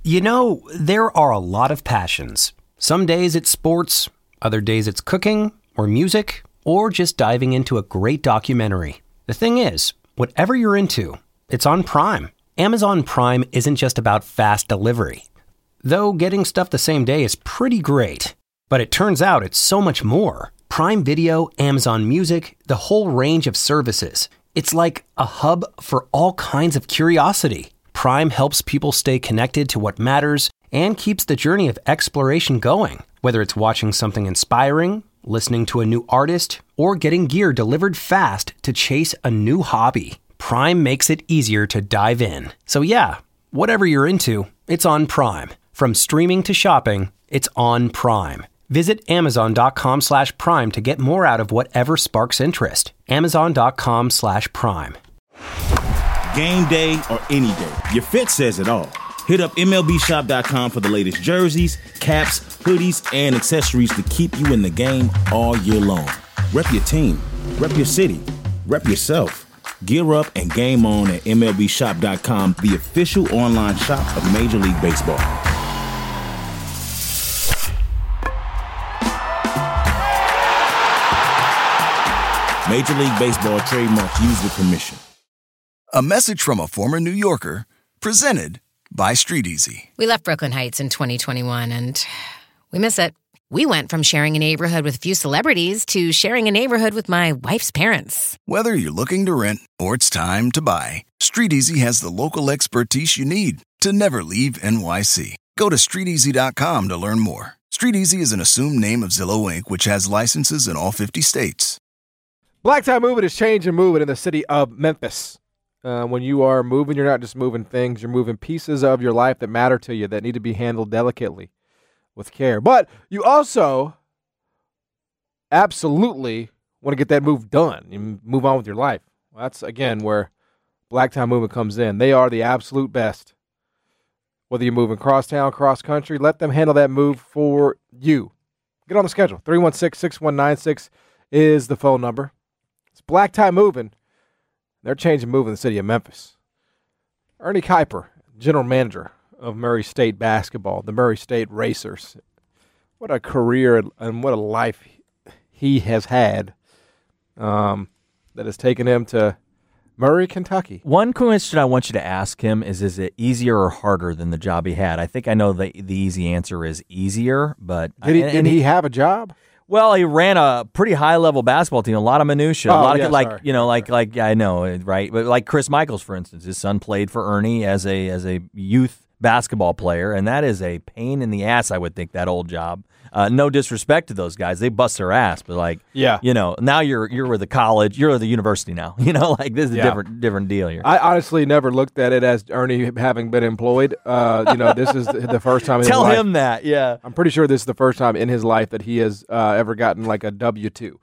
You know, there are a lot of passions. Some days it's sports, other days it's cooking or music, or just diving into a great documentary. The thing is, whatever you're into, it's on Prime. Amazon Prime isn't just about fast delivery. Though getting stuff the same day is pretty great. But it turns out it's so much more. Prime Video, Amazon Music, the whole range of services. It's like a hub for all kinds of curiosity. Prime helps people stay connected to what matters and keeps the journey of exploration going. Whether it's watching something inspiring, listening to a new artist, or getting gear delivered fast to chase a new hobby, Prime makes it easier to dive in. So yeah, whatever you're into, it's on Prime. From streaming to shopping, it's on Prime. Visit Amazon.com/Prime to get more out of whatever sparks interest. Amazon.com/Prime. Game day or any day, your fit says it all. Hit up MLBshop.com for the latest jerseys, caps, hoodies, and accessories to keep you in the game all year long. Rep your team, rep your city, rep yourself. Gear up and game on at MLBshop.com, the official online shop of Major League Baseball. Major League Baseball trademark used with permission. A message from a former New Yorker, presented by Street Easy. We left Brooklyn Heights in 2021, and we miss it. We went from sharing a neighborhood with a few celebrities to sharing a neighborhood with my wife's parents. Whether you're looking to rent or it's time to buy, Street Easy has the local expertise you need to never leave NYC. Go to StreetEasy.com to learn more. Street Easy is an assumed name of Zillow Inc., which has licenses in all 50 states. Black Tie Movement is changing movement in the city of Memphis. When you are moving, you're not just moving things. You're moving pieces of your life that matter to you that need to be handled delicately with care. But you also absolutely want to get that move done. You move on with your life. Well, that's, again, where Black Tie Movement comes in. They are the absolute best. Whether you're moving cross-town, cross-country, let them handle that move for you. Get on the schedule. 316-6196 is the phone number. It's Black Tie Moving. They're changing move in the city of Memphis. Ernie Kuiper, general manager of Murray State basketball, the Murray State Racers. What a career and what a life he has had that has taken him to Murray, Kentucky. One question I want you to ask him is it easier or harder than the job he had? I think I know the easy answer is easier, but... Did he have a job? Well, he ran a pretty high-level basketball team, a lot of minutia, I know, right? But like Chris Michaels, for instance, his son played for Ernie as a youth basketball player, and that is a pain in the ass, I would think, that old job. No disrespect to those guys. They bust their ass, but now you're with the college, you're with the university now. This is a different deal here. I honestly never looked at it as Ernie having been employed. This is the first time in his life. Tell him that, yeah. I'm pretty sure this is the first time in his life that he has ever gotten like a W-2.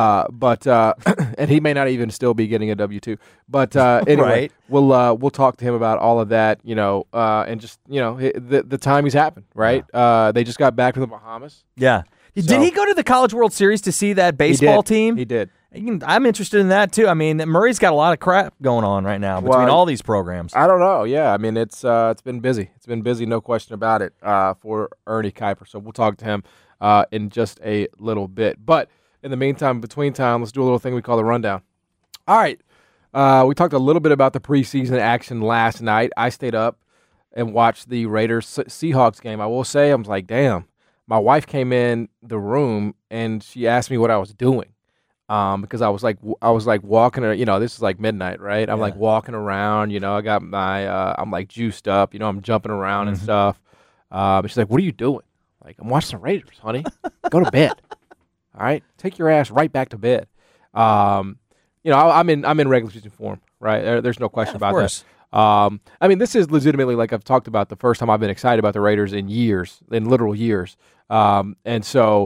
And he may not even still be getting a W-2. But anyway, right. We'll talk to him about all of that, and just, the time he's happened, right? Yeah. They just got back to the Bahamas. Yeah. Did he go to the College World Series to see that baseball team? He did. I'm interested in that, too. I mean, Murray's got a lot of crap going on right now between all these programs. I don't know. Yeah, I mean, it's been busy. It's been busy, no question about it, for Ernie Kuiper. So we'll talk to him in just a little bit. But in the meantime, between time, let's do a little thing we call the rundown. All right. We talked a little bit about the preseason action last night. I stayed up and watched the Raiders-Seahawks game. I will say, I was like, damn. My wife came in the room and she asked me what I was doing, because I was like walking. This is like midnight, right? I'm like walking around. I got my I'm like juiced up. I'm jumping around and stuff. She's like, "What are you doing?" Like, I'm watching the Raiders, honey. Go to bed. All right, take your ass right back to bed. I'm in regular season form, right? There's no question about that. This is legitimately, like I've talked about, the first time I've been excited about the Raiders in literal years. And so,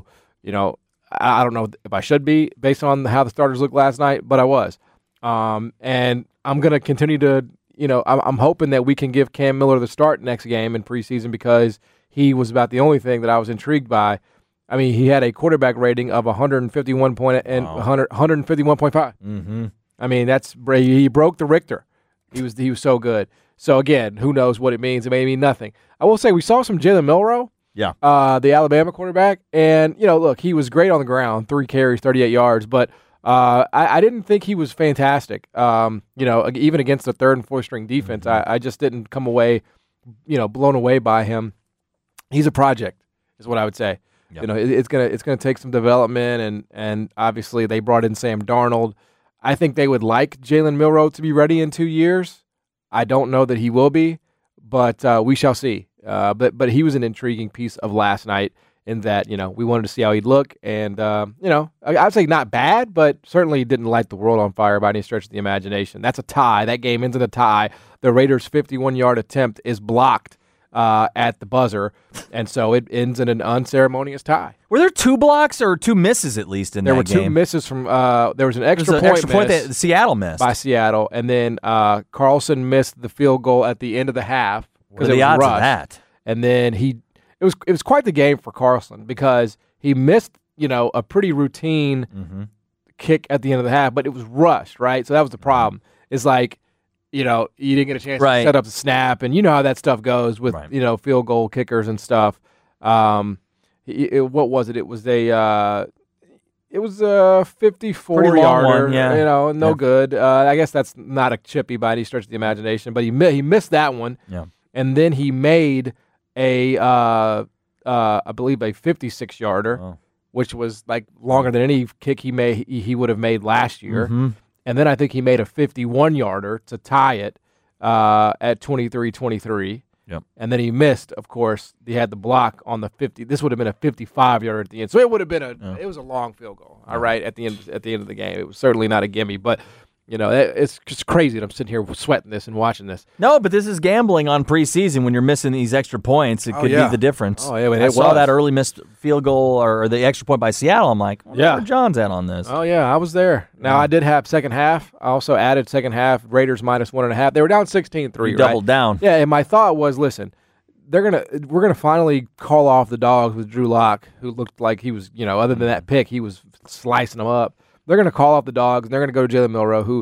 I don't know if I should be based on how the starters looked last night, but I was. And I'm going to continue to, I'm hoping that we can give Cam Miller the start next game in preseason, because he was about the only thing that I was intrigued by. I mean, he had a quarterback rating of 151.5. Mm-hmm. I mean, he broke the Richter. He was so good. So, again, who knows what it means? It may mean nothing. I will say we saw some Jalen Milroe, the Alabama quarterback, and, look, he was great on the ground, 3 carries, 38 yards, but I didn't think he was fantastic. Even against the third and fourth string defense, I just didn't come away, blown away by him. He's a project, is what I would say. Yep. It's gonna take some development, and obviously they brought in Sam Darnold. I think they would like Jalen Milroe to be ready in 2 years. I don't know that he will be, but we shall see. But he was an intriguing piece of last night in that, we wanted to see how he'd look. And, I'd say not bad, but certainly didn't light the world on fire by any stretch of the imagination. That's a tie. That game ends in a tie. The Raiders' 51-yard attempt is blocked at the buzzer, and so it ends in an unceremonious tie. Were there 2 blocks or 2 misses at least in that game? There were 2 misses from there was an extra point that Seattle missed. By Seattle, and then Carlson missed the field goal at the end of the half because it was odds rushed. Of that? And then it was quite the game for Carlson because he missed, a pretty routine kick at the end of the half, but it was rushed, right? So that was the problem. It's like, you didn't get a chance to set up the snap, and you know how that stuff goes with, field goal kickers and stuff. What was it? It was a 54-yarder, good. I guess that's not a chippy by any stretch of the imagination, but he missed that one. Yeah. And then he made I believe a 56-yarder, which was like longer than any kick he would have made last year. Mm-hmm. And then I think he made a 51-yarder to tie it at 23-23. Yep. And then he missed, of course. He had the block on the 50. This would have been a 55-yarder at the end. So it would have been it was a long field goal. All right, at the end of the game. It was certainly not a gimme, but it's just crazy that I'm sitting here sweating this and watching this. No, but this is gambling on preseason when you're missing these extra points. It could be the difference. Oh, yeah, I saw that early missed field goal or the extra point by Seattle. I'm like, where John's at on this? Oh, yeah, I was there. Now, I did have second half. I also added second half, Raiders minus 1.5. They were down 16-3, You doubled down. Yeah, and my thought was, listen, we're gonna finally call off the dogs with Drew Lock, who looked like he was, other than that pick, he was slicing them up. They're going to call off the dogs, and they're going to go to Jalen Milroe, who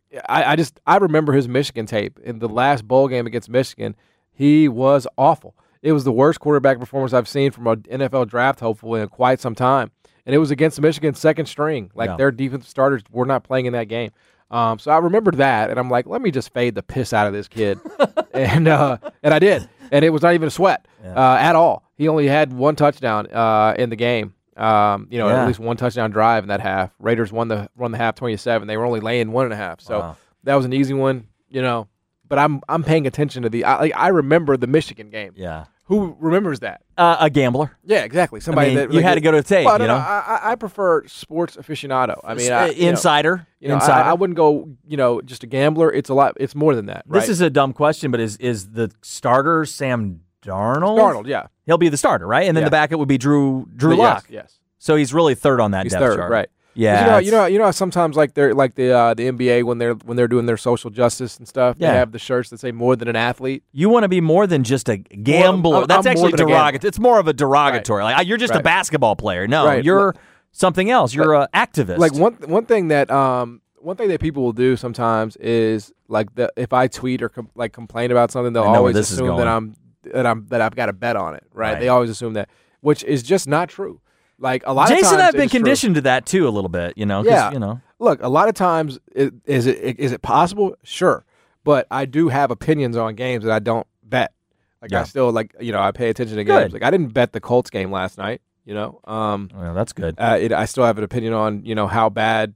I remember his Michigan tape. In the last bowl game against Michigan, he was awful. It was the worst quarterback performance I've seen from an NFL draft hopeful in quite some time. And it was against Michigan's second string. Their defensive starters were not playing in that game. So I remembered that, and I'm like, let me just fade the piss out of this kid. and I did. And it was not even a sweat at all. He only had 1 touchdown in the game. At least 1 touchdown drive in that half. Raiders won the half 27. They were only laying 1.5. So that was an easy one, But I'm paying attention to I remember the Michigan game. Yeah. Who remembers that? A gambler. Yeah, exactly. Somebody that you had to go to the tape. Well, I prefer sports aficionado. I mean, insider. Insider. I wouldn't go. Just a gambler. It's a lot. It's more than that. Right? This is a dumb question, but is the starter Sam Darnold? Darnold, yeah. He'll be the starter, right? And then the backup would be Drew Lock. Yes. So he's really third on that depth third, chart. Right. Yeah. You know how sometimes the NBA when they're doing their social justice and stuff, they have the shirts that say more than an athlete. You want to be more than just a gambler. That's actually derogatory. It's more of a derogatory. Right. Like you're just a basketball player. No, you're something else. You're an activist. Like one thing that people will do sometimes is if I tweet or complain about something, they'll always assume that I've got a bet on it, right? They always assume that, which is just not true. Like a lot of times, Jason and I've been conditioned to that too a little bit, Yeah. Look, a lot of times, is it possible? Sure, but I do have opinions on games that I don't bet. I still I pay attention to games. Like I didn't bet the Colts game last night. Well, that's good. I still have an opinion on how bad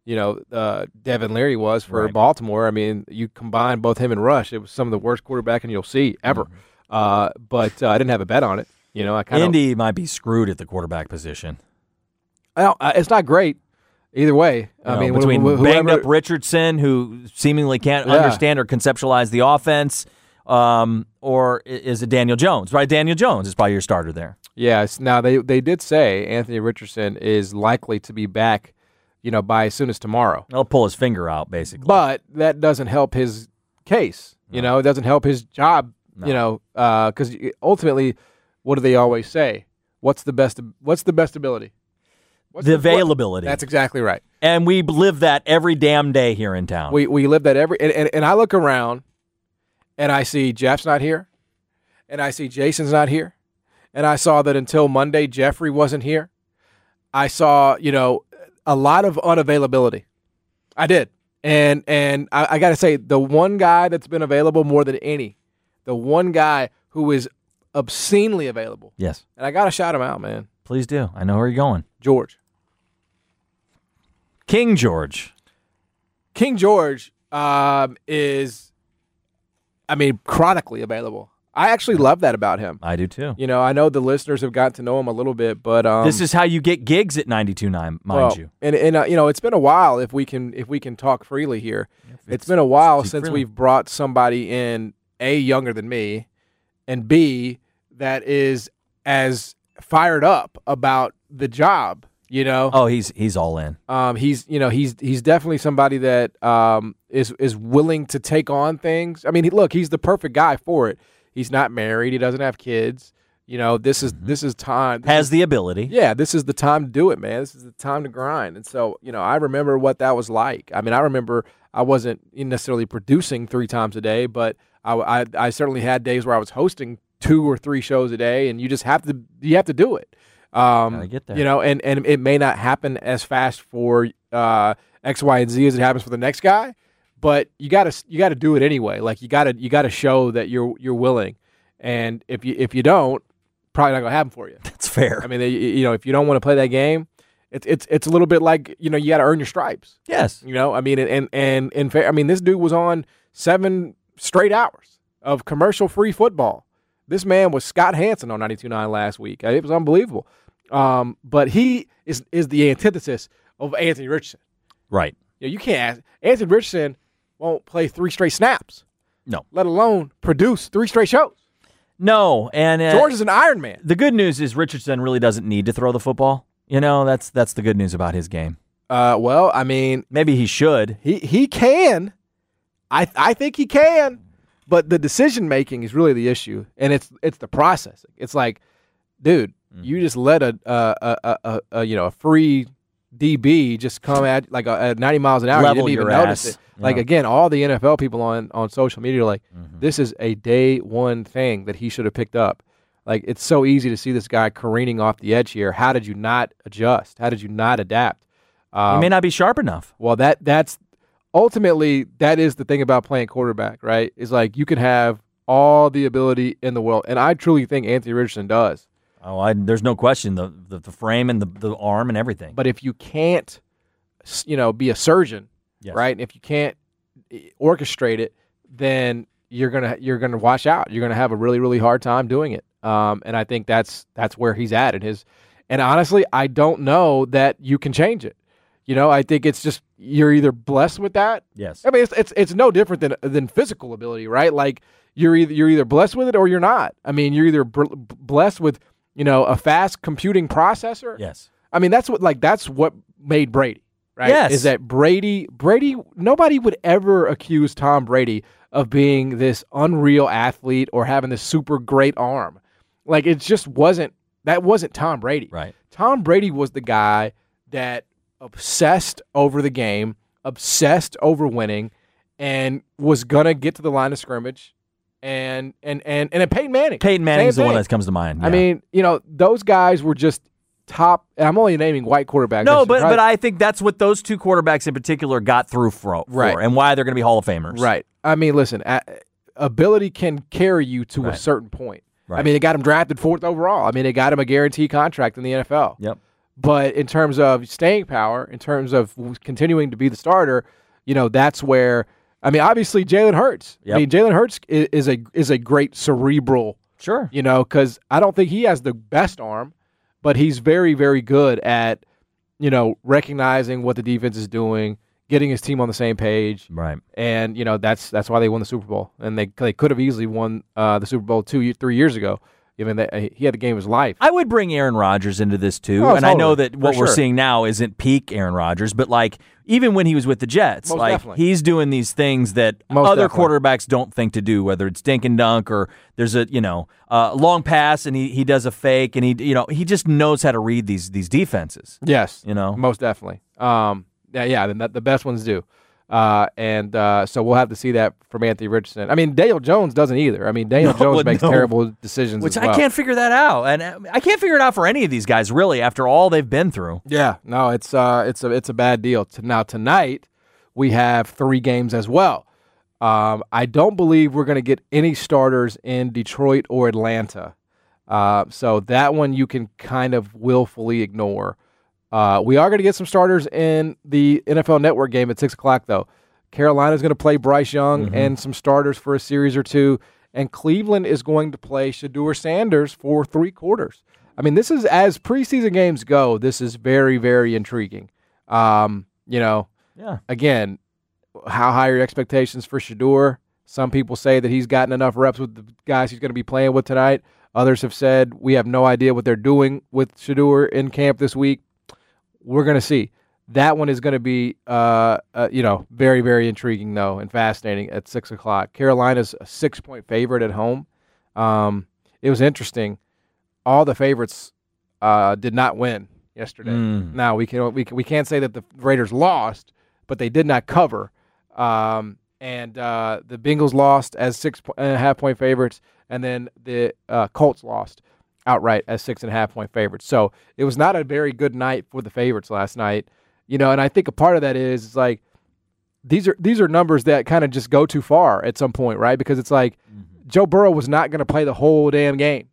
Devin Leary was for Baltimore. I mean, you combine both him and Rush, it was some of the worst quarterbacking you'll see ever. But I didn't have a bet on it. Indy might be screwed at the quarterback position. Well, it's not great either way. I mean, between banged up Richardson, who seemingly can't understand or conceptualize the offense, or is it Daniel Jones? Right, Daniel Jones is probably your starter there. Yes. Now they did say Anthony Richardson is likely to be back, by as soon as tomorrow. He'll pull his finger out, basically. But that doesn't help his case. It doesn't help his job. Because ultimately, what do they always say? What's the best ability? The availability. That's exactly right. And we live that every damn day here in town. We live that and I look around, and I see Jeff's not here, and I see Jason's not here, and I saw that until Monday Jeffrey wasn't here. I saw, a lot of unavailability. I did. And I got to say, the one guy that's been available more than any, the one guy who is obscenely available. Yes. And I got to shout him out, man. Please do. I know where you're going. George. King George. King George is, chronically available. I actually love that about him. I do too. I know the listeners have gotten to know him a little bit, but this is how you get gigs at 92.9, mind you. And it's been a while. If we can talk freely here, it's been a while since we've brought somebody in, A, younger than me, and B, that is as fired up about the job. Oh, he's all in. He's definitely somebody that is willing to take on things. I mean, he's the perfect guy for it. He's not married. He doesn't have kids. This is time. Has the ability. Yeah, this is the time to do it, man. This is the time to grind. And so, I remember what that was like. I mean, I remember I wasn't necessarily producing 3 times a day, but I certainly had days where I was hosting 2 or 3 shows a day, and you just have to do it. I get that. And it may not happen as fast for X, Y, and Z as it happens for the next guy. But you gotta do it anyway. Like you gotta show that you're willing, and if you don't, probably not gonna happen for you. That's fair. I mean, if you don't want to play that game, it's a little bit like you gotta earn your stripes. Yes. This dude was on 7 straight hours of commercial-free football. This man was Scott Hansen on 92.9 last week. It was unbelievable. But he is the antithesis of Anthony Richardson. Right. You can't ask Anthony Richardson. Won't play 3 straight snaps. No. Let alone produce 3 straight shows. No, and George is an Iron Man. The good news is Richardson really doesn't need to throw the football. That's the good news about his game. Maybe he should. He can. I think he can, but the decision making is really the issue, and it's the processing. It's like, dude, you just let a free DB just come at at 90 miles an hour. Level you didn't even notice it. Again, all the NFL people on social media are like, this is a day one thing that he should have picked up. Like, it's so easy to see this guy careening off the edge here. How did you not adjust? How did you not adapt? He may not be sharp enough. Well, that's ultimately, that is the thing about playing quarterback, right? Is like you can have all the ability in the world, and I truly think Anthony Richardson does. Oh, there's no question, the frame and the arm and everything. But if you can't, be a surgeon, yes, right? And if you can't orchestrate it, then you're gonna wash out. You're gonna have a really, really hard time doing it. And I think that's where he's at in his. And honestly, I don't know that you can change it. I think it's just you're either blessed with that. Yes. I mean, it's no different than physical ability, right? Like you're either blessed with it or you're not. I mean, you're either blessed with a fast computing processor. Yes. I mean, that's what made Brady, right? Yes. Is that Brady, nobody would ever accuse Tom Brady of being this unreal athlete or having this super great arm. Like, it just wasn't Tom Brady. Right. Tom Brady was the guy that obsessed over the game, obsessed over winning, and was going to get to the line of scrimmage. And Peyton Manning. Peyton Manning is the one that comes to mind. Yeah. I mean, those guys were just top. And I'm only naming white quarterbacks. No, but I think that's what those 2 quarterbacks in particular got through for right, and why they're going to be Hall of Famers. Right. I mean, listen, ability can carry you to a certain point. Right. I mean, they got him drafted 4th overall. I mean, they got him a guaranteed contract in the NFL. Yep. But in terms of staying power, in terms of continuing to be the starter, that's where. I mean, obviously, Jalen Hurts. Yep. I mean, Jalen Hurts is a great cerebral. Sure. Because I don't think he has the best arm, but he's very, very good at, recognizing what the defense is doing, getting his team on the same page. Right. And, that's why they won the Super Bowl. And they could have easily won the Super Bowl 3 years ago. Given that he had the game of his life. I would bring Aaron Rodgers into this too. Oh, and totally. I know that what we're seeing now isn't peak Aaron Rodgers, but even when he was with the Jets, he's doing these things that other quarterbacks don't think to do, whether it's dink and dunk or there's a long pass and he does a fake and he just knows how to read these defenses. Yes. Most definitely. The best ones do. So we'll have to see that from Anthony Richardson. I mean, Daniel Jones doesn't either. I mean, Daniel Jones makes terrible decisions Which as well. I can't figure that out. And I can't figure it out for any of these guys, really, after all they've been through. Yeah, no, it's a bad deal. Now, tonight, we have 3 games as well. I don't believe we're going to get any starters in Detroit or Atlanta. So that one you can kind of willfully ignore. We are going to get some starters in the NFL Network game at 6 o'clock, though. Carolina's going to play Bryce Young and some starters for a series or two, and Cleveland is going to play Shedeur Sanders for 3 quarters. I mean, this is, as preseason games go, this is very, very intriguing. Again, how high are your expectations for Shedeur? Some people say that he's gotten enough reps with the guys he's going to be playing with tonight. Others have said we have no idea what they're doing with Shedeur in camp this week. We're going to see. That one is going to be, very, very intriguing, though, and fascinating at 6 o'clock. Carolina's a 6-point favorite at home. It was interesting. All the favorites did not win yesterday. Now, we can't say that the Raiders lost, but they did not cover. The Bengals lost as 6.5-point favorites, and then the Colts lost outright as 6.5-point favorites. So it was not a very good night for the favorites last night. And I think a part of that is like these are numbers that kind of just go too far at some point, right? Because it's like Joe Burrow was not going to play the whole damn game.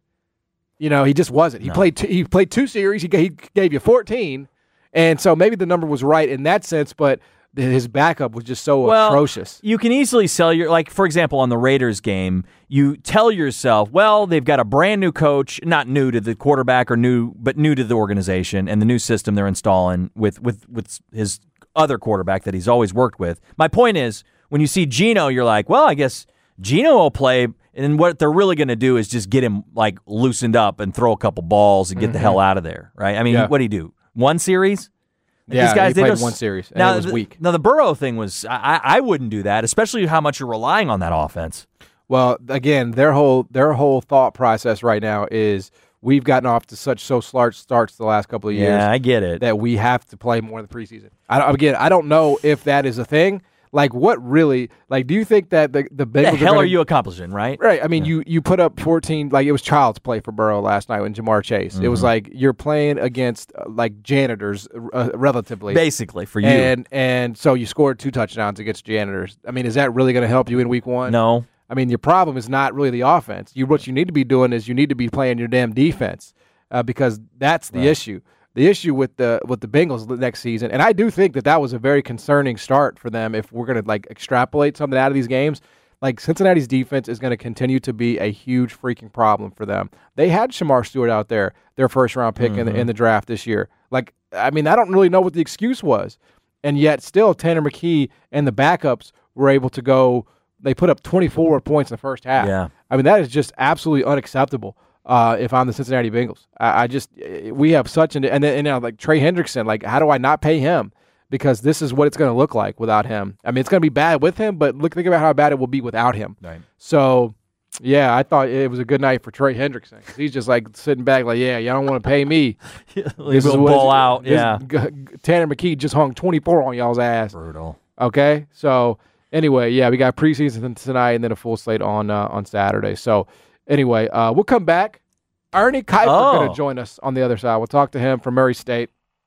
He just wasn't. He played 2 series. He gave you 14, and so maybe the number was right in that sense, but his backup was just so atrocious. You can easily sell for example, on the Raiders game, you tell yourself, well, they've got a brand new coach, not new to the quarterback but new to the organization and the new system they're installing with his other quarterback that he's always worked with. My point is, when you see Geno, you're like, well, I guess Geno will play, and what they're really going to do is just get him like loosened up and throw a couple balls and get the hell out of there, right? I mean, what do you do? 1 series? Yeah, he played 1 series, and it was weak. Now, the Burrow thing was, I wouldn't do that, especially how much you're relying on that offense. Well, again, their whole thought process right now is we've gotten off to such starts the last couple of years. Yeah, I get it. That we have to play more in the preseason. I don't know if that is a thing. Like, what really? Like, do you think that the Bengals? The hell are you accomplishing, right? Right. I mean, you put up 14. Like, it was child's play for Burrow last night with Jamar Chase. It was like you're playing against like janitors, relatively. Basically, for you. And so you scored 2 touchdowns against janitors. I mean, is that really going to help you in week 1? No. I mean, your problem is not really the offense. What you need to be doing is you need to be playing your damn defense, because that's the issue. The issue with the Bengals next season, and I do think that was a very concerning start for them if we're going to like extrapolate something out of these games. Like, Cincinnati's defense is going to continue to be a huge freaking problem for them. They had Shamar Stewart out there, their first-round pick in the draft this year. Like, I mean, I don't really know what the excuse was, and yet still Tanner McKee and the backups were able to go. They put up 24 points in the first half. Yeah. I mean, that is just absolutely unacceptable. If I'm the Cincinnati Bengals, we have such and then like Trey Hendrickson, like, how do I not pay him? Because this is what it's going to look like without him. I mean, it's going to be bad with him, but think about how bad it will be without him. Right. So, yeah, I thought it was a good night for Trey Hendrickson, because he's just like sitting back like, yeah, y'all don't want to pay me. This is ball out. Yeah. Tanner McKee just hung 24 on y'all's ass. Brutal. Okay, so anyway, yeah, we got preseason tonight and then a full slate on Saturday. So anyway, we'll come back. Ernie Kuiper going to join us on the other side. We'll talk to him from Murray State.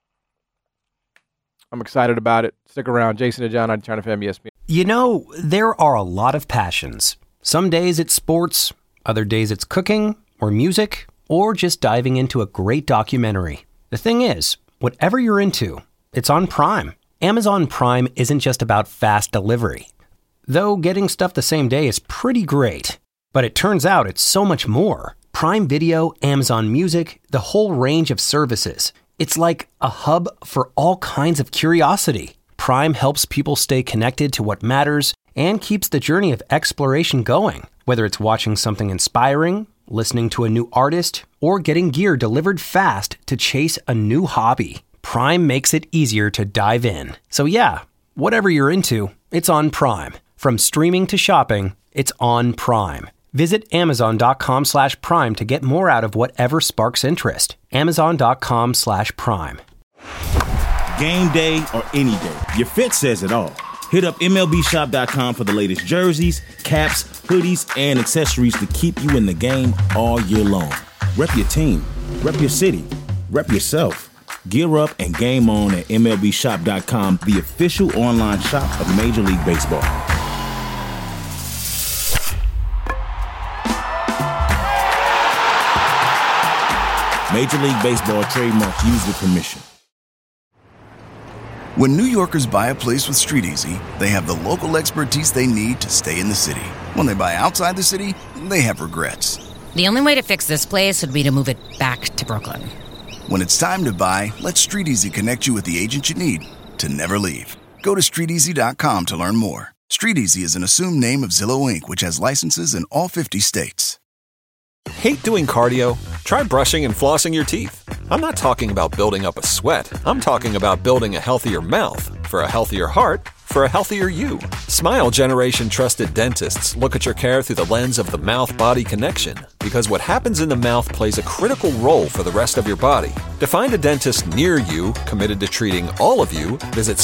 I'm excited about it. Stick around. Jason and John on China FM ESPN. There are a lot of passions. Some days it's sports, other days it's cooking or music, or just diving into a great documentary. The thing is, whatever you're into, it's on Prime. Amazon Prime isn't just about fast delivery. Though getting stuff the same day is pretty great. But it turns out it's so much more. Prime Video, Amazon Music, the whole range of services. It's like a hub for all kinds of curiosity. Prime helps people stay connected to what matters and keeps the journey of exploration going. Whether it's watching something inspiring, listening to a new artist, or getting gear delivered fast to chase a new hobby, Prime makes it easier to dive in. So yeah, whatever you're into, it's on Prime. From streaming to shopping, it's on Prime. Visit Amazon.com/Prime to get more out of whatever sparks interest. Amazon.com/Prime. Game day or any day, your fit says it all. Hit up MLBshop.com for the latest jerseys, caps, hoodies, and accessories to keep you in the game all year long. Rep your team, rep your city, rep yourself. Gear up and game on at MLBshop.com, the official online shop of Major League Baseball. Major League Baseball trademark used with permission. When New Yorkers buy a place with StreetEasy, they have the local expertise they need to stay in the city. When they buy outside the city, they have regrets. The only way to fix this place would be to move it back to Brooklyn. When it's time to buy, let StreetEasy connect you with the agent you need to never leave. Go to StreetEasy.com to learn more. StreetEasy is an assumed name of Zillow Inc., which has licenses in all 50 states. Hate doing cardio? Try brushing and flossing your teeth. I'm not talking about building up a sweat. I'm talking about building a healthier mouth for a healthier heart for a healthier you. Smile Generation trusted dentists look at your care through the lens of the mouth-body connection, because what happens in the mouth plays a critical role for the rest of your body. To find a dentist near you committed to treating all of you, visit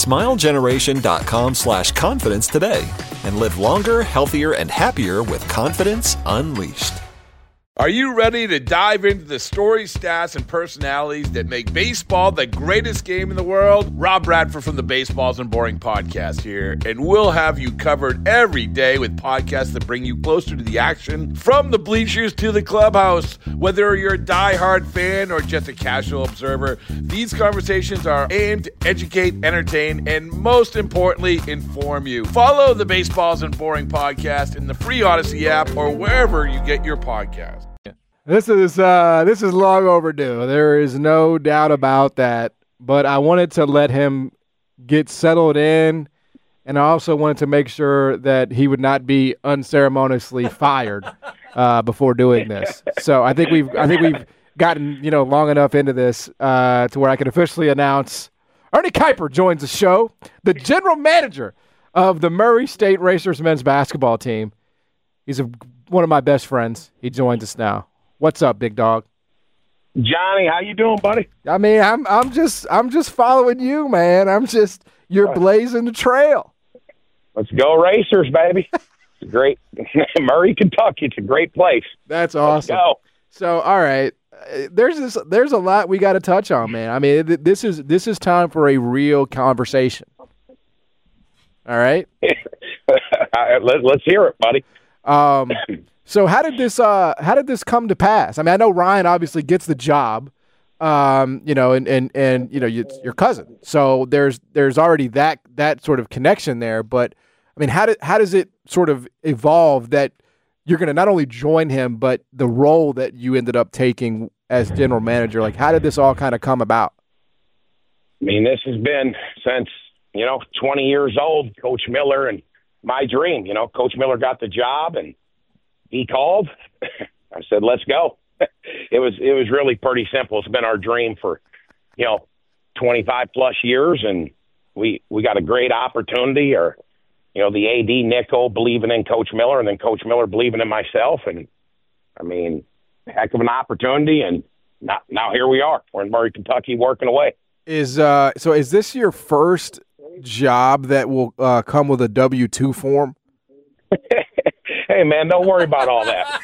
smilegeneration.com/confidence today and live longer, healthier, and happier with confidence unleashed. Are you ready to dive into the stories, stats, and personalities that make baseball the greatest game in the world? Rob Bradford from the Baseballs and Boring podcast here, and we'll have you covered every day with podcasts that bring you closer to the action, from the bleachers to the clubhouse. Whether you're a diehard fan or just a casual observer, these conversations are aimed to educate, entertain, and most importantly, inform you. Follow the Baseballs and Boring podcast in the free Odyssey app or wherever you get your podcast. This is long overdue. There is no doubt about that. But I wanted to let him get settled in, and I also wanted to make sure that he would not be unceremoniously fired before doing this. So I think we've gotten long enough into this to where I can officially announce Ernie Kuiper joins the show, the general manager of the Murray State Racers men's basketball team. He's one of my best friends. He joins us now. What's up, big dog? Johnny, how you doing, buddy? I mean, I'm just following you, man. You're blazing the trail. Let's go Racers, baby. It's great. Murray, Kentucky. It's a great place. That's awesome. Let's go. So, all right. There's a lot we got to touch on, man. I mean, this is time for a real conversation. All right? Let's hear it, buddy. So how did this come to pass? I mean, I know Ryan obviously gets the job, and your cousin. So there's already that sort of connection there. But I mean, how does it sort of evolve that you're going to not only join him, but the role that you ended up taking as general manager? Like, how did this all kind of come about? I mean, this has been since 20 years old, Coach Miller, and my dream. Coach Miller got the job and he called. I said, let's go. It was really pretty simple. It's been our dream for, 25 plus years. And we got a great opportunity, or, the AD Nico believing in Coach Miller, and then Coach Miller believing in myself. And I mean, heck of an opportunity. And now here we are. We're in Murray, Kentucky, working away. Is this your first job that will come with a W-2 form? Hey, man, don't worry about all that.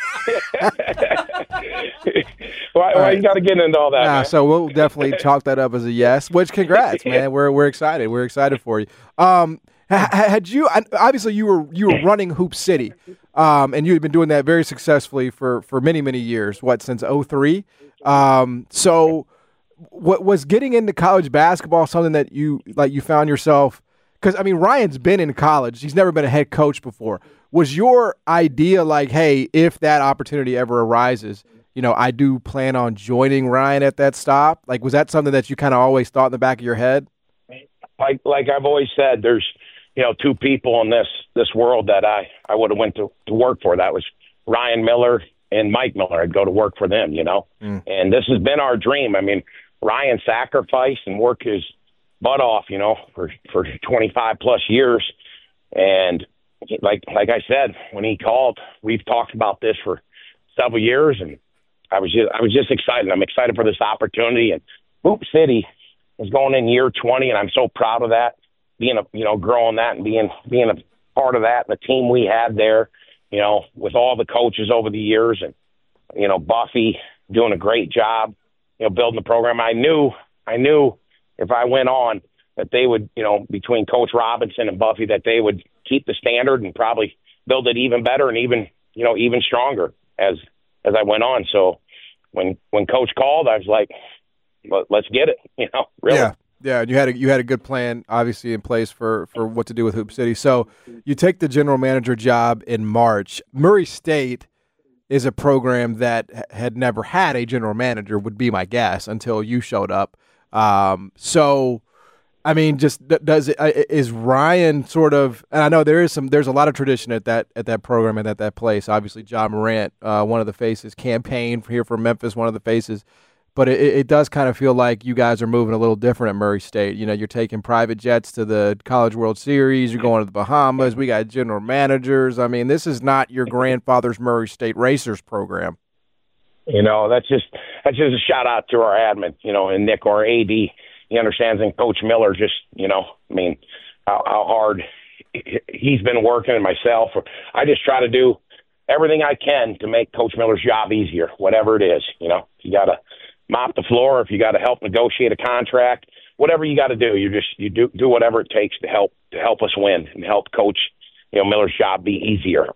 Why you got to get into all that? Man? So we'll definitely chalk that up as a yes. Which, congrats, man. We're excited. We're excited for you. Had you obviously you were running Hoop City, and you had been doing that very successfully for many years. Since 2003? So, what was getting into college basketball something that you found yourself? Because I mean, Ryan's been in college. He's never been a head coach before. Was your idea like, hey, if that opportunity ever arises, I do plan on joining Ryan at that stop? Like, was that something that you kind of always thought in the back of your head? Like I've always said, there's, two people in this world that I would have went to work for. That was Ryan Miller and Mike Miller. I'd go to work for them, And this has been our dream. I mean, Ryan sacrificed and worked his butt off, for 25 plus years. And like I said, when he called, we've talked about this for several years, and I was just excited. I'm excited for this opportunity, and Hoop City is going in year 20, and I'm so proud of that. growing that and being a part of that, and the team we had there, with all the coaches over the years, and Buffy doing a great job, building the program. I knew if I went on that they would, between Coach Robinson and Buffy, that they would keep the standard and probably build it even better and even stronger as I went on. So when Coach called, I was like, let's get it, really. Yeah, and you had a good plan, obviously, in place for what to do with Hoop City. So you take the general manager job in March. Murray State is a program that had never had a general manager, would be my guess, until you showed up. So, I mean, is Ryan sort of? And I know there's a lot of tradition at that program and at that place. Obviously, John Morant, one of the faces, campaign here for Memphis, one of the faces. But it does kind of feel like you guys are moving a little different at Murray State. You're taking private jets to the College World Series. You're going to the Bahamas. We got general managers. I mean, this is not your grandfather's Murray State Racers program. That's just a shout out to our admin, and Nick, our AD. He understands, and Coach Miller just, how hard he's been working, and myself. I just try to do everything I can to make Coach Miller's job easier, whatever it is. If you got to mop the floor, if you got to help negotiate a contract, whatever you got to do, you do whatever it takes to help us win and help Coach Miller's job be easier.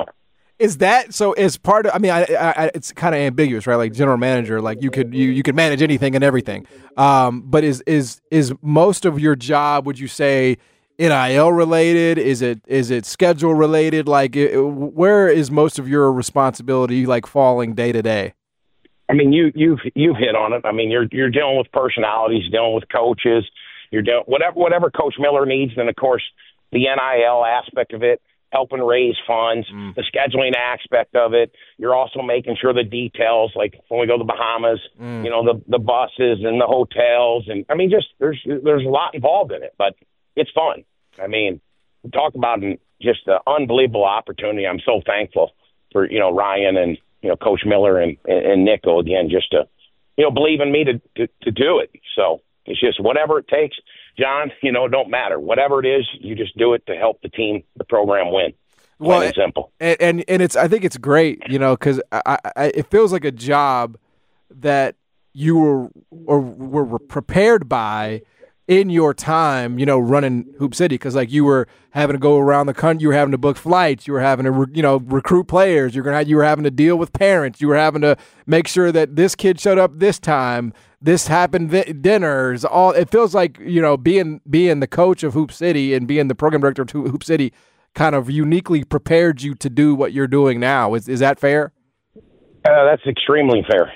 Is that so? As part of, it's kind of ambiguous, right? Like general manager, like you could manage anything and everything. But is most of your job, would you say, NIL related? Is it schedule related? Like, where is most of your responsibility like falling day to day? I mean, you've hit on it. I mean, you're dealing with personalities, dealing with coaches. You're doing whatever Coach Miller needs. Then, of course, the NIL aspect of it, helping raise funds, the scheduling aspect of it. You're also making sure the details, like when we go to the Bahamas, the buses and the hotels, and I mean, just there's a lot involved in it, but it's fun. I mean, we talk about just an unbelievable opportunity. I'm so thankful for Ryan and Coach Miller and Nico again, just to believe in me to do it. So it's just whatever it takes, John. It don't matter. Whatever it is, you just do it to help the team, the program win. Well, and simple. And it's I think it's great, because it feels like a job that you were prepared by in your time, running Hoop City, because like you were having to go around the country, you were having to book flights, you were having to recruit players, you were having to deal with parents, you were having to make sure that this kid showed up this time, this happened, dinners, all. It feels like being the coach of Hoop City and being the program director of Hoop City kind of uniquely prepared you to do what you're doing now. Is that fair? That's extremely fair.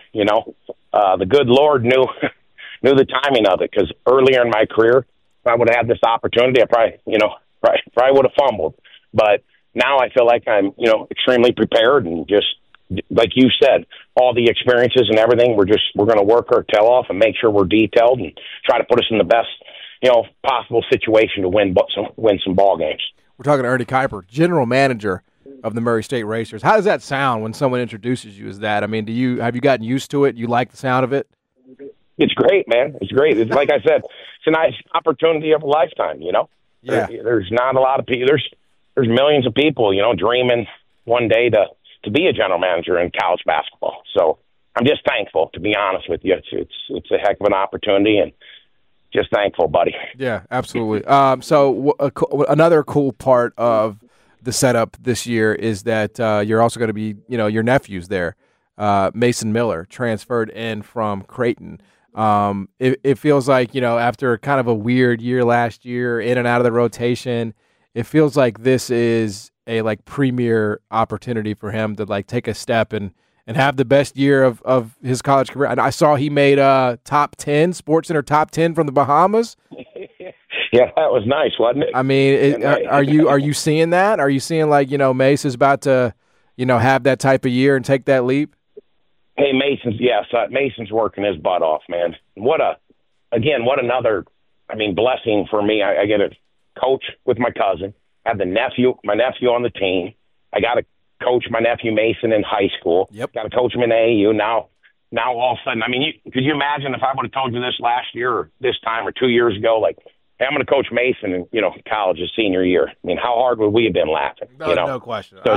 The good Lord knew the timing of it, because earlier in my career, if I would have had this opportunity, I probably would have fumbled. But now I feel like I'm, extremely prepared, and just like you said, all the experiences and everything, we're going to work our tail off and make sure we're detailed and try to put us in the best, possible situation to win some ball games. We're talking to Ernie Kuiper, general manager of the Murray State Racers. How does that sound when someone introduces you as that? I mean, have you gotten used to it? You like the sound of it? It's great, man. It's great. It's like I said, it's a nice opportunity of a lifetime, Yeah. There's not a lot of people. There's millions of people, dreaming one day to be a general manager in college basketball. So I'm just thankful, to be honest with you. It's a heck of an opportunity, and just thankful, buddy. Yeah, absolutely. So another cool part of the setup this year is that you're also going to be, your nephew's there. Mason Miller transferred in from Creighton. It feels like, after kind of a weird year last year, in and out of the rotation, it feels like this is a premier opportunity for him to take a step and have the best year of his college career. And I saw he made top 10, SportsCenter top 10 from the Bahamas. Yeah, that was nice, wasn't it? I mean, are you seeing that? Are you seeing Mace is about to, have that type of year and take that leap? Hey, Mason's working his butt off, man. What another, blessing for me. I get to coach with my cousin, have my nephew on the team. I got to coach my nephew Mason in high school. Yep. Got to coach him in AAU. Now all of a sudden, could you imagine if I would have told you this last year or this time or 2 years ago, hey, I'm going to coach Mason in, college his senior year. I mean, how hard would we have been laughing? No question. So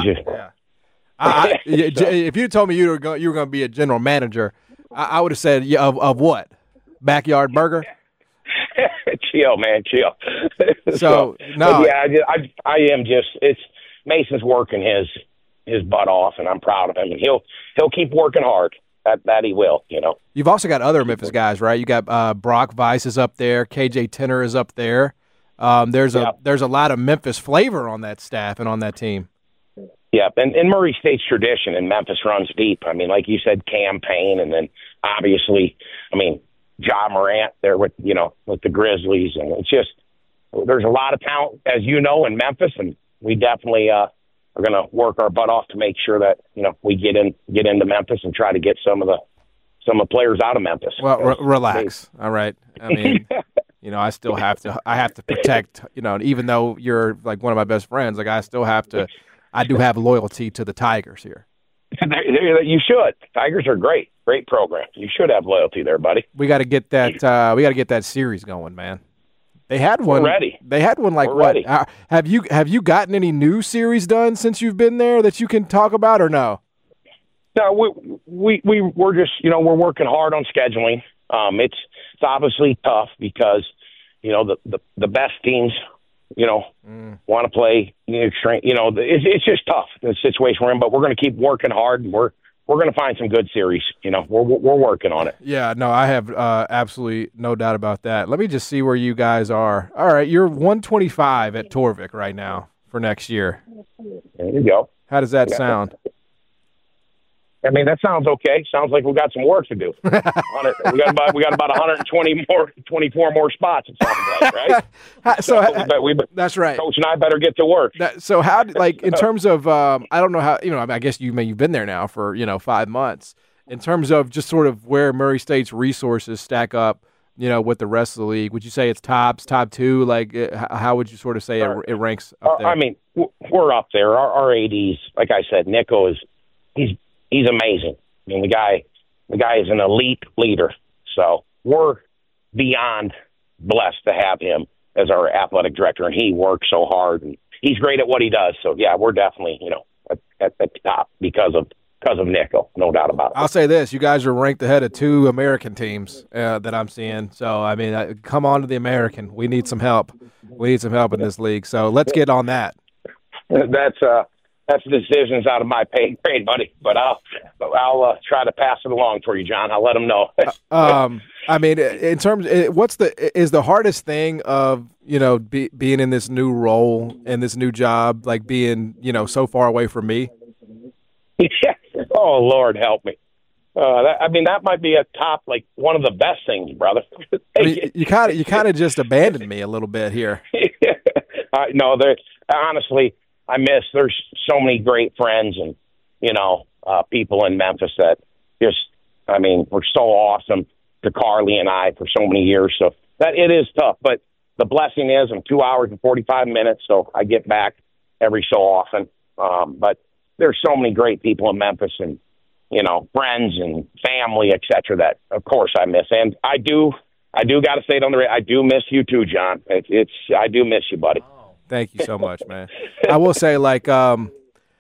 if you told me you were going to be a general manager, I would have said of what? Backyard burger? Chill, man, chill. So no, I am just. It's Mason's working his butt off, and I'm proud of him, and he'll keep working hard. That he will, You've also got other Memphis guys, right? You got Brock Weiss is up there, KJ Tenner is up there. There's a lot of Memphis flavor on that staff and on that team. Yeah, and Murray State's tradition in Memphis runs deep. I mean, like you said, Cam Payne, and then obviously, Ja Morant there with the Grizzlies, and it's just there's a lot of talent, as you know, in Memphis, and we definitely are going to work our butt off to make sure that we get into Memphis and try to get some of the players out of Memphis. Well, relax, all right. I mean, I still have to protect. Even though you're like one of my best friends, like I do have loyalty to the Tigers here. You should. Tigers are great program. You should have loyalty there, buddy. We got to get that. We got to get that series going, man. They had one. We're ready. They had one like We're what? Ready. Have you gotten any new series done since you've been there that you can talk about or no? No, we're just we're working hard on scheduling. It's obviously tough because the best teams want to play. It's just tough the situation we're in. But we're going to keep working hard, and we're going to find some good series. We're working on it. Yeah, no, I have absolutely no doubt about that. Let me just see where you guys are. All right, you're 125 at Torvik right now for next year. There you go. How does that sound? I mean, that sounds okay. Sounds like we got some work to do. We got about 24 more spots. It sounds like, right? That's right. Coach and I better get to work. So how, in terms of, I don't know how, I guess you've been there now for 5 months. In terms of just sort of where Murray State's resources stack up, with the rest of the league, would you say it's top two? Like, how would you sort of say it ranks up there? I mean, we're up there. Our ADs, like I said, Nico he's amazing. I mean, the guy is an elite leader. So we're beyond blessed to have him as our athletic director, and he works so hard, and he's great at what he does. So yeah, we're definitely at the top because of Nico, no doubt about it. I'll say this: you guys are ranked ahead of 2 American teams that I'm seeing. So I mean, come on to the American. We need some help. We need some help in this league. So let's get on that. That's decisions out of my pay grade, buddy. But I'll try to pass it along for you, John. I'll let them know. I mean, in terms, is the hardest thing of being in this new role and this new job, like being so far away from me? Yeah. Oh Lord, help me. That might be a top, like one of the best things, brother. I mean, you kind of just abandoned me a little bit here. No, honestly. There's so many great friends and, people in Memphis that were so awesome to Carly and I for so many years. So that it is tough, but the blessing is I'm 2 hours and 45 minutes. So I get back every so often. But there's so many great people in Memphis and, friends and family, et cetera, that of course I miss. And I do got to say it on the radio. I do miss you too, John. I do miss you, buddy. Thank you so much, man. I will say, maybe I've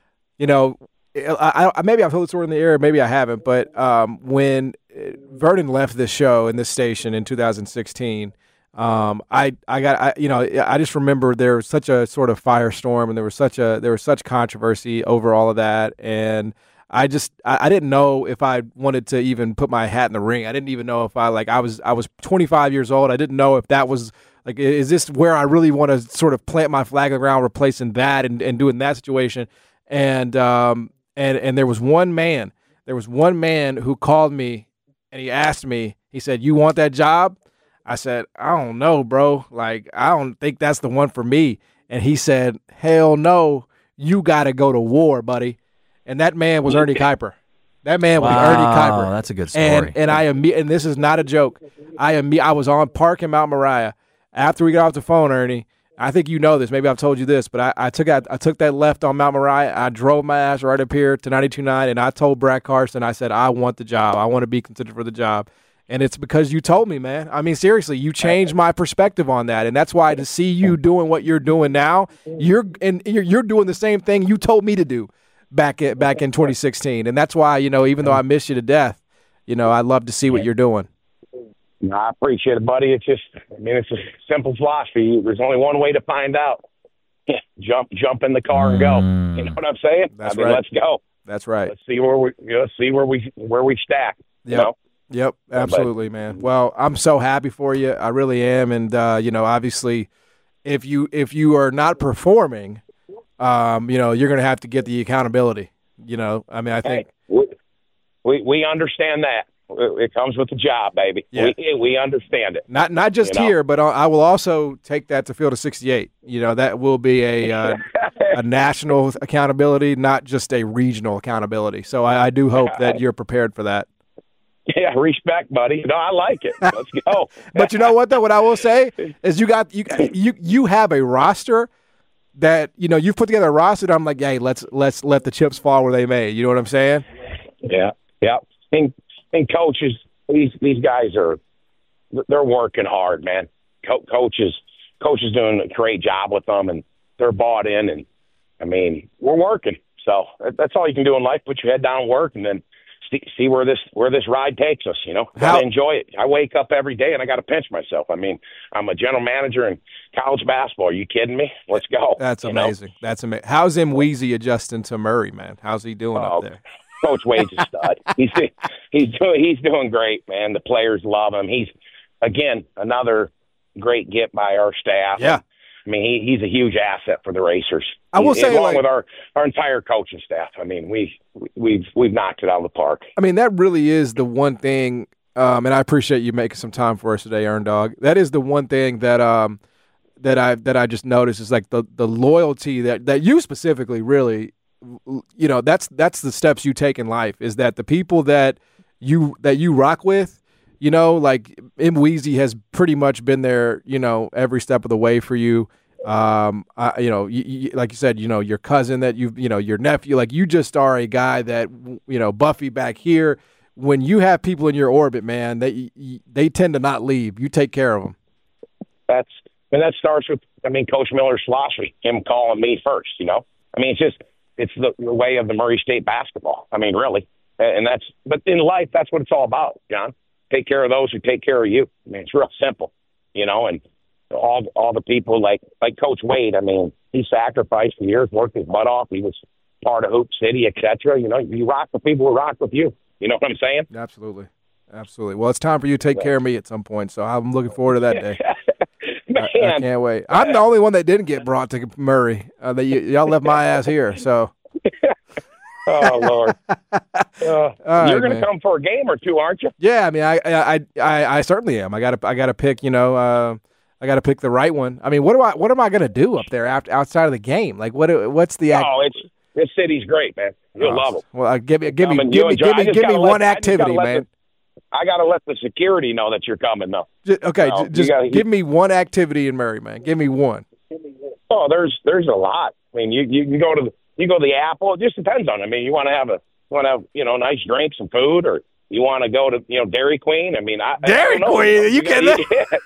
told the story in the air, maybe I haven't, but when Vernon left this show and this station in 2016, I just remember there was such a sort of firestorm, and there was such controversy over all of that, and I didn't know if I wanted to even put my hat in the ring. I didn't even know if I was 25 years old. I didn't know if that was. Like, is this where I really want to sort of plant my flag on the ground, replacing that and doing that situation? And there was one man who called me and he asked me, he said, "You want that job?" I said, "I don't know, bro. Like, I don't think that's the one for me." And he said, "Hell no, you got to go to war, buddy." And that man was Ernie Kuiper. That man was Ernie Kuiper. That's a good story. And this is not a joke. I was on Park in Mount Moriah. After we got off the phone, Ernie, I think you know this. Maybe I've told you this, but I took that left on Mount Moriah. I drove my ass right up here to 92.9, and I told Brad Carson, I said, "I want the job. I want to be considered for the job." And it's because you told me, man. I mean, seriously, you changed my perspective on that, and that's why to see you doing what you're doing now, you're doing the same thing you told me to do back in 2016, and that's why, even though I miss you to death, I love to see what you're doing. No, I appreciate it, buddy. It's a simple philosophy. There's only one way to find out. Jump in the car and go. You know what I'm saying? That's right. Let's go. That's right. Let's see where we stack. Yep. Yep, absolutely, man. Well, I'm so happy for you. I really am. And, obviously, if you are not performing, you're going to have to get the accountability. I think. We understand that. It comes with the job, baby. Yeah. We understand it. Not just here, but I will also take that to Field of 68. That will be a national accountability, not just a regional accountability. So I do hope that you're prepared for that. Yeah, respect, buddy. No, I like it. Let's go. But you know what, though? What I will say is you have a roster that, you've put together a roster that I'm like, hey, let's let the chips fall where they may. You know what I'm saying? Yeah. And coaches, these guys they're working hard, man. Coaches doing a great job with them, and they're bought in. And, I mean, we're working. So that's all you can do in life. Put your head down and work, and then see where this ride takes us, Gotta enjoy it. I wake up every day and I got to pinch myself. I mean, I'm a general manager in college basketball. Are you kidding me? Let's go. That's amazing. That's amazing. How's Weezy adjusting to Murray, man? How's he doing up there? Coach Wade's a stud. He's doing great, man. The players love him. He's, again, another great get by our staff. Yeah. I mean, he's a huge asset for the Racers. I will say, along with our entire coaching staff. I mean, we've knocked it out of the park. I mean, that really is the one thing, and I appreciate you making some time for us today, Earn Dog. That is the one thing that I just noticed is like the loyalty that you specifically really, that's the steps you take in life. Is that the people that you rock with. Like Weezy has pretty much been there, every step of the way for you. Like you said, your cousin that your nephew, like you just are a guy that, Buffy back here, when you have people in your orbit, man, they tend to not leave. You take care of them. That starts with, Coach Miller's philosophy, him calling me first, I mean, it's the way of the Murray State basketball. I mean, really. But in life, that's what it's all about, John. Take care of those who take care of you. I mean, it's real simple, and all the people like Coach Wade. I mean, he sacrificed for years, worked his butt off. He was part of Hoop City, etc. You rock with people who rock with you. You know what I'm saying? Absolutely. Well, it's time for you to take care of me at some point, so I'm looking forward to that day. Man. I can't wait. I'm the only one that didn't get brought to Murray. Y'all left my ass here, so. Oh, Lord. You're going to come for a game or two, aren't you? Yeah, I mean, I certainly am. I got to pick, I got to pick the right one. I mean, what am I going to do up there outside of the game? Like, what's the this city's great, man. You'll love it. Well, give me one activity, man. I got to let the security know that you're coming, though. Give me one activity in Murray, man. Give me one. Oh, there's a lot. I mean, you can go to the Apple. It just depends on it. I mean, you want to have nice drinks and food, or you want to go to Dairy Queen. I mean, Dairy Queen. Are you kidding?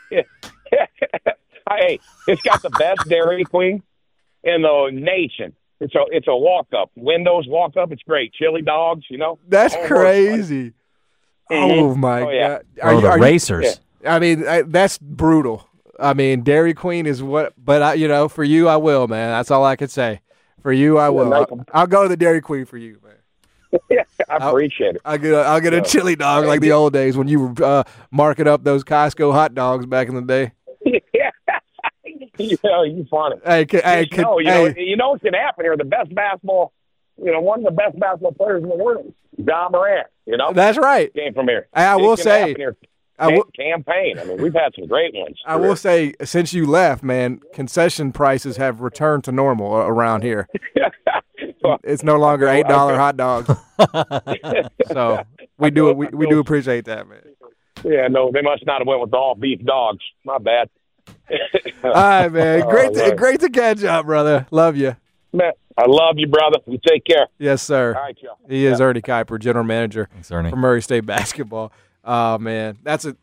Hey, it's got the best Dairy Queen in the nation. It's a walk up. Windows walk up. It's great. Chili dogs. That's crazy. Oh my God! The Racers. I mean, that's brutal. I mean, Dairy Queen is what, but for you, I will, man. That's all I could say. For you, I will. I'll go to the Dairy Queen for you, man. Yeah, I appreciate it. I'll get a chili dog like the old days when you were marking up those Costco hot dogs back in the day. Yeah, you funny. You know what's gonna happen here? The best basketball, one of the best basketball players in the world, John Morant. That's right. Came from here. I will say. Campaign. I mean, we've had some great ones. I will say, since you left, man, concession prices have returned to normal around here. It's no longer $8 hot dogs. So we do appreciate that, man. Yeah, no, they must not have went with all beef dogs. My bad. All right, man. Great to catch up, brother. Love you. Man, I love you, brother. You take care. Yes, sir. All right, y'all. He is Ernie Kuiper, general manager Thanks, Ernie. for Murray State basketball. Oh man,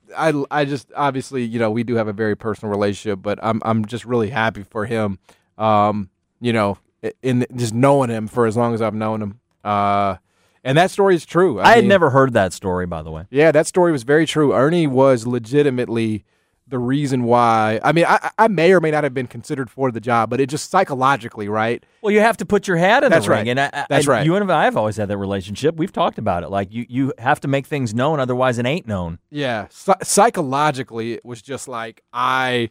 I just obviously, you know, we do have a very personal relationship, but I'm just really happy for him. You know, in just knowing him for as long as I've known him. And that story is true. I had never heard that story, by the way. Yeah, that story was very true. Ernie was legitimately the reason why. I mean, I may or may not have been considered for the job, but it just psychologically, right? Well, you have to put your hat in the ring. Right. And That's right. You and I have always had that relationship. We've talked about it. Like, you have to make things known, otherwise it ain't known. Yeah. Psychologically, it was just like I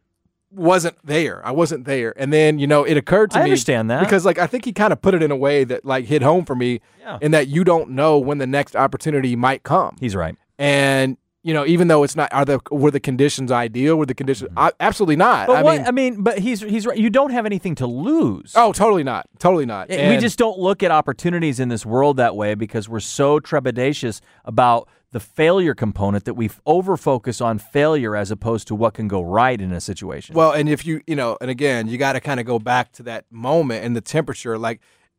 wasn't there. And then, you know, it occurred to me. I understand that. Because, like, I think he kind of put it in a way that, like, hit home for me in that you don't know when the next opportunity might come. He's right. And, you know, even though it's not, were the conditions ideal? Were the conditions absolutely not? But but he's right. You don't have anything to lose. Oh, totally not. Totally not. We just don't look at opportunities in this world that way because we're so trepidatious about the failure component that we over-focus on failure as opposed to what can go right in a situation. Well, and if you know, and again, you got to kind of go back to that moment and the temperature. Like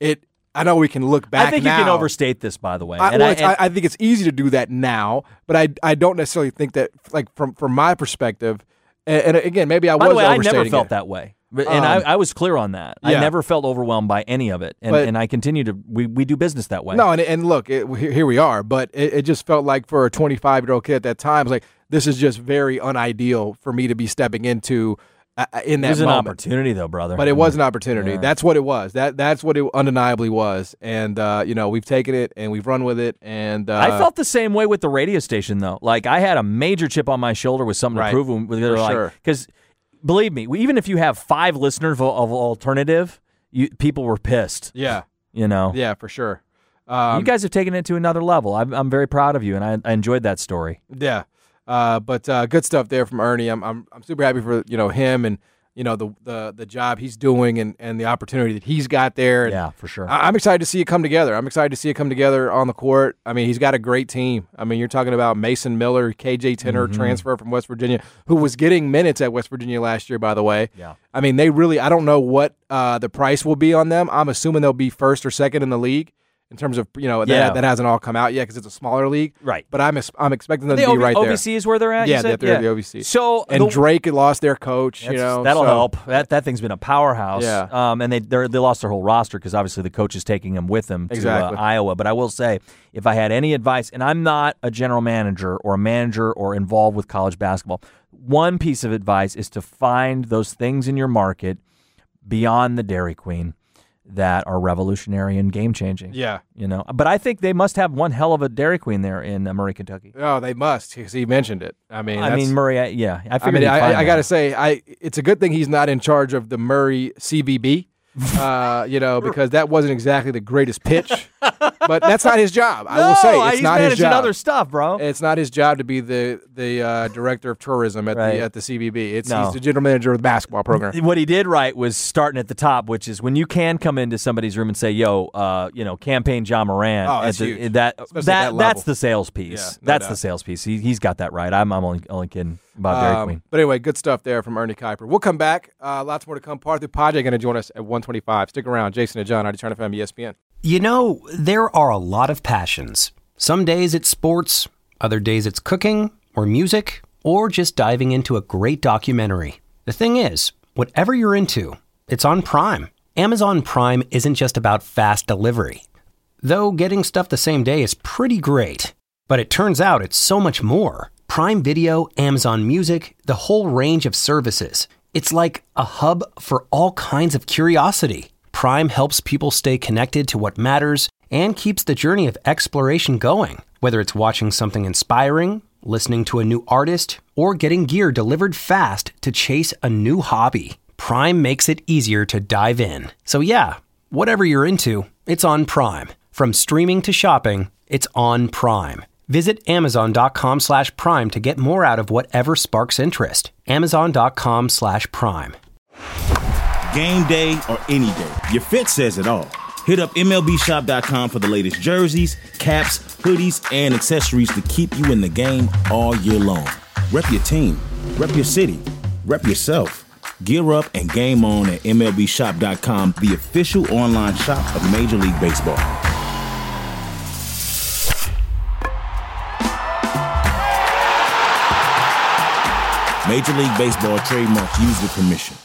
I know we can look back. I think now. you can overstate this, by the way. I think it's easy to do that now, but I don't necessarily think that, like, from my perspective. And again, maybe I was overstating it. I never felt that way. And I was clear on that. Yeah. I never felt overwhelmed by any of it. And I continue to, we do business that way. No, and look, here we are. But it just felt like for a 25-year-old kid at that time, it was like, this is just very unideal for me to be stepping into in that moment. It was an opportunity, though, brother. But it was an opportunity. Yeah. That's what it was. That's what it undeniably was. And, you know, we've taken it and we've run with it. And I felt the same way with the radio station, though. Like, I had a major chip on my shoulder with something to prove. Sure. Because, believe me, even if you have 5 listeners of alternative, people were pissed. Yeah. You know? Yeah, for sure. You guys have taken it to another level. I'm very proud of you, and I enjoyed that story. Yeah. But good stuff there from Ernie. I'm super happy for, you know, him and, you know, the job he's doing and the opportunity that he's got there. Yeah, for sure. I'm excited to see it come together. I'm excited to see it come together on the court. I mean, he's got a great team. I mean, you're talking about Mason Miller, KJ Tenner, transfer from West Virginia, who was getting minutes at West Virginia last year, by the way. Yeah. I mean, I don't know what the price will be on them. I'm assuming they'll be first or second in the league. In terms of, you know, that hasn't all come out yet because it's a smaller league. Right. But I'm expecting them to be right there. OVC is where they're at, Yeah, you said? they're at the OVC. So, Drake had lost their coach, you know. That'll help. That thing's been a powerhouse. Yeah. And they lost their whole roster because obviously the coach is taking them with them to Iowa. But I will say, if I had any advice, and I'm not a general manager or a manager or involved with college basketball, one piece of advice is to find those things in your market beyond the Dairy Queen that are revolutionary and game-changing. Yeah. You know, but I think they must have one hell of a Dairy Queen there in Murray, Kentucky. Oh, they must, because he mentioned it. I mean, Murray, I figured I got to say, it's a good thing he's not in charge of the Murray CBB, you know, because that wasn't exactly the greatest pitch. But that's not his job. I will say it's not his job. He's managing other stuff, bro. It's not his job to be the director of tourism at the CBB. He's the general manager of the basketball program. What he did right was starting at the top, which is when you can come into somebody's room and say, "Yo, you know, campaign John Moran." Oh, that's huge. That's the sales piece. Yeah, that's the sales piece. He's got that right. I'm only kidding about Dairy Queen. But anyway, good stuff there from Ernie Kuiper. We'll come back. Lots more to come. Parth Upadhyay going to join us at 1:25. Stick around. Jason and John, 90 Turn FM, ESPN. You know, there are a lot of passions. Some days it's sports, other days it's cooking or music, or just diving into a great documentary. The thing is, whatever you're into, it's on Prime. Amazon Prime isn't just about fast delivery. Though getting stuff the same day is pretty great. But it turns out it's so much more. Prime Video, Amazon Music, the whole range of services. It's like a hub for all kinds of curiosity. Prime helps people stay connected to what matters and keeps the journey of exploration going. Whether it's watching something inspiring, listening to a new artist, or getting gear delivered fast to chase a new hobby, Prime makes it easier to dive in. So yeah, whatever you're into, it's on Prime. From streaming to shopping, it's on Prime. Visit Amazon.com/Prime to get more out of whatever sparks interest. Amazon.com/Prime. Game day or any day, your fit says it all. Hit up MLBshop.com for the latest jerseys, caps, hoodies, and accessories to keep you in the game all year long. Rep your team, rep your city, rep yourself. Gear up and game on at MLBshop.com, the official online shop of Major League Baseball. Major League Baseball trademarks used with permission.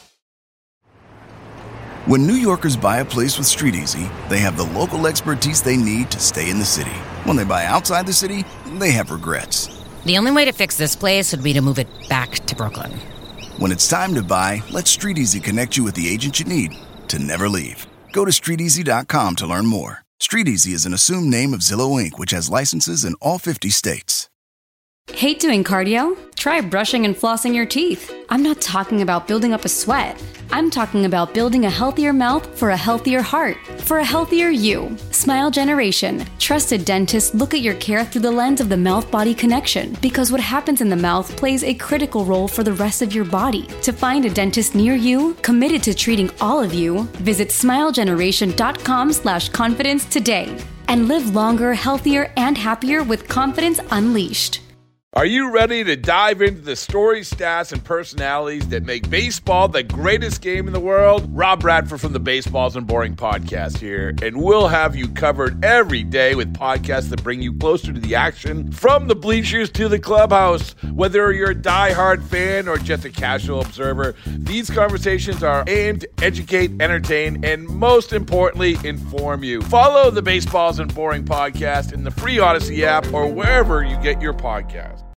When New Yorkers buy a place with Street Easy, they have the local expertise they need to stay in the city. When they buy outside the city, they have regrets. The only way to fix this place would be to move it back to Brooklyn. When it's time to buy, let Street Easy connect you with the agent you need to never leave. Go to StreetEasy.com to learn more. Street Easy is an assumed name of Zillow Inc., which has licenses in all 50 states. Hate doing cardio? Try brushing and flossing your teeth. I'm not talking about building up a sweat. I'm talking about building a healthier mouth for a healthier heart, for a healthier you. Smile Generation. Trusted dentists look at your care through the lens of the mouth-body connection, because what happens in the mouth plays a critical role for the rest of your body. To find a dentist near you, committed to treating all of you, visit smilegeneration.com/confidence today and live longer, healthier, and happier with confidence unleashed. Are you ready to dive into the stories, stats, and personalities that make baseball the greatest game in the world? Rob Bradford from the Baseballs and Boring podcast here, and we'll have you covered every day with podcasts that bring you closer to the action, from the bleachers to the clubhouse. Whether you're a diehard fan or just a casual observer, these conversations are aimed to educate, entertain, and most importantly, inform you. Follow the Baseballs and Boring podcast in the free Odyssey app or wherever you get your podcasts.